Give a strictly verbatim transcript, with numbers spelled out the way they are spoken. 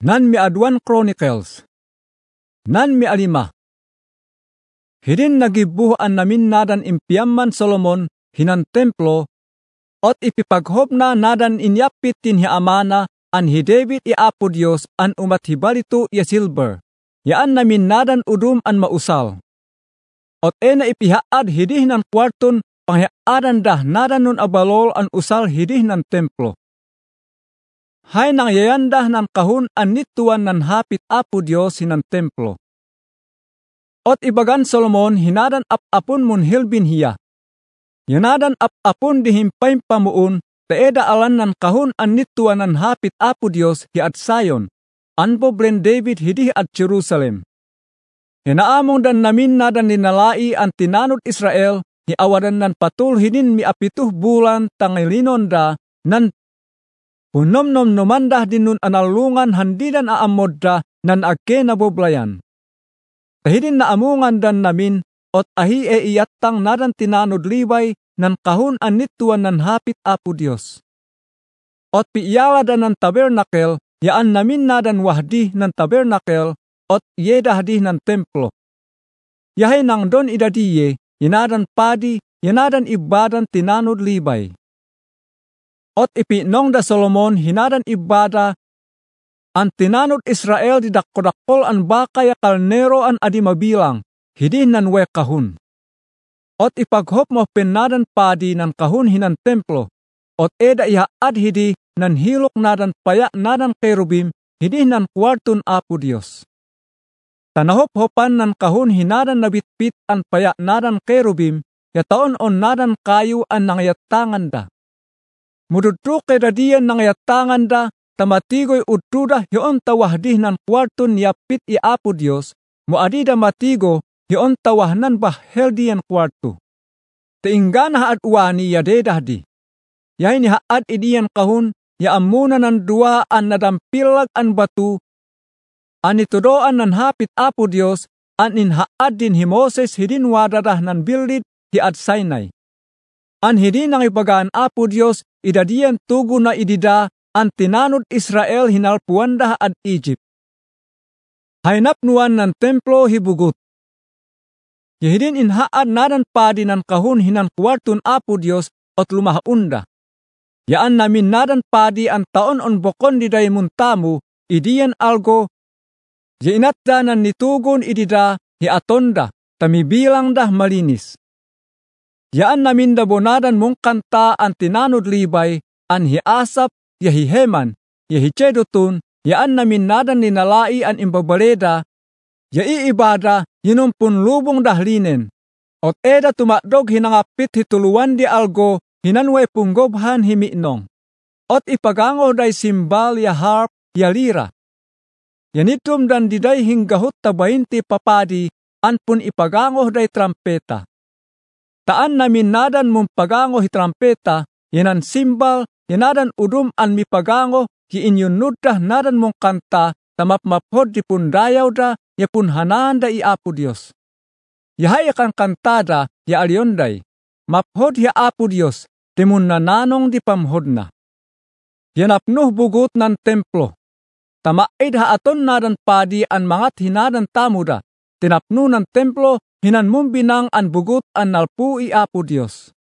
Nan miaduan Chronicles. Nan mialima. Hidin nagibuhan namin nadan impiamman Solomon hinan templo, ot ipipaghob na nadan inyapit tin hi amana an hi David i Apo Dios an umat hibalito ya silver, yaan namin nadan udum an mausal. Ot ena ipihaad hidih nan kwarton panghiaadan dah nadan nun abalol an usal hidih nan templo. Hay nang yayandah nan kahun an nituan nan hapit Apo Dios hinan templo. Ot ibagan Solomon hinadan ap-apun mun hilbin hiya. Yanadan ap-apun dihimpay pamuun taeda alan nan kahun an nituan nan hapit Apo Dios hi at Zion, anpo blen David hidih at Jerusalem. Hinaamong dan namin nadan ninalai an tinanod Israel hi awadan nan patul hinin miapituh bulan tangilinon da nan punom-nom numandah dinun analungan handidan aamod da nan agke naboblayan. Tahidin na amungan dan namin ot ahi e iyatang nadan tinanod libay nan kahun an nituan nan hapit Apo Dios. Ot piiyala dan nan tabernakel yaan namin nadan wahdi nan tabernakel ot yedahdi nan templo. Yahay nang don idadiye yanadan padi yanadan ibadan tinanod libay. Ot ipinong da Solomon hinadan ibada an tinanod Israel di dakko-dakkol an bakay kalnero an adi mabilang, hidin nan we kahun. Ot ipaghop mo penadan padi nan kahun hinan templo, ot eda ihaad hidi nan hilok nadan payak nadan kerubim, hidin nan kwartun Apo Dios. Tanahop-hopan nan kahun hinadan nabitpit an payak nadan kerubim, yataon on nadan kayu an nangayatangan da. Mududruk kedadian nangayatangan da, tamatigoy utuda hiyon tawahdih nan kwarton yapit i Apo Dios, mo adida matigo hiyon tawahnan bahel diyan kwarto. Teinggan haad uwani yadedahdi. Yahay ni haad idiyan kahun, ya amuna nan duaan nadampilag an batu, an itudoan nan hapit Apo Dios, an inhaad din hi Moses hidin wadadah nan bildid hi ad Sinai. An hidin ang ibagaan Apo Dios, idadiyan tugo na idida, an tinanod Israel hinalpuanda ad Egypt. Hainapnuan ng templo hibugot. Yahidin inhaad nadan padi nan kahun hinan kwartun Apo Dios at lumahaunda. Yaan namin nadan padi ang taon on bokon di daymun tamu, idiyan algo, yainatda nan nitugon idida hi atonda, tamibilang dah malinis. Yaan namin dabonadan mong kanta ang tinanod libay, an hi Asap, yahi Heman, yahi Chedutun, yaan namin nadan ninalai an imbabaleda, yai ibada, yinumpun lubong dahlinen. Ot eda tumakdog hinangapit hituluan di algo, hinanwe punggobhan himi'nong. Ot ipagango day simbal ya harp, ya lira. Yanitum dan diday hinggahut tabainti papadi, anpun ipagango day trampeta. Taan namin nadan mong pagango hi trampeta, yanan simbal, yanadan udum an mipagango, hi inyunuddah nadan mong kanta, tamapmaphod di pundayaw da, ya punhananda i Apo Dios. Yahay akan kantada, ya alyonday, maphod ya Apo Dios, timun nananong di pamhod na. Yanapnuh bugot ng templo. Tamaid haaton nadan padi an mangat hinadan tamuda, tinapnu ng templo, hinan mumbinang an bugot an nalpu i Apo Dios.